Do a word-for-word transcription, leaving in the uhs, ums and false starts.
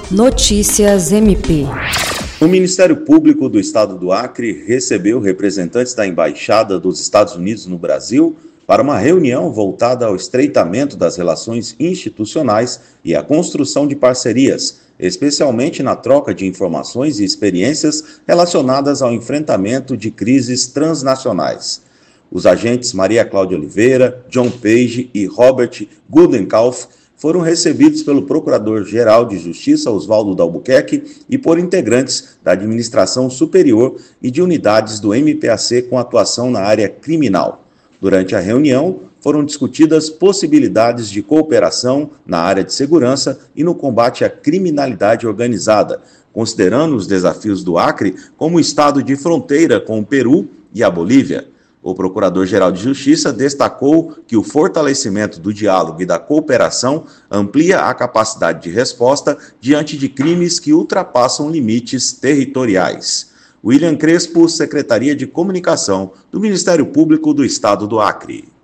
Notícias M P. O Ministério Público do Estado do Acre recebeu representantes da Embaixada dos Estados Unidos no Brasil para uma reunião voltada ao estreitamento das relações institucionais e à construção de parcerias, especialmente na troca de informações e experiências relacionadas ao enfrentamento de crises transnacionais. Os agentes Maria Cláudia Oliveira, John Page e Robert Gudenkauf foram recebidos pelo Procurador-Geral de Justiça Oswaldo Dalbuquerque e por integrantes da Administração Superior e de unidades do M P A C com atuação na área criminal. Durante a reunião, foram discutidas possibilidades de cooperação na área de segurança e no combate à criminalidade organizada, considerando os desafios do Acre como estado de fronteira com o Peru e a Bolívia. O Procurador-Geral de Justiça destacou que o fortalecimento do diálogo e da cooperação amplia a capacidade de resposta diante de crimes que ultrapassam limites territoriais. William Crespo, Secretaria de Comunicação do Ministério Público do Estado do Acre.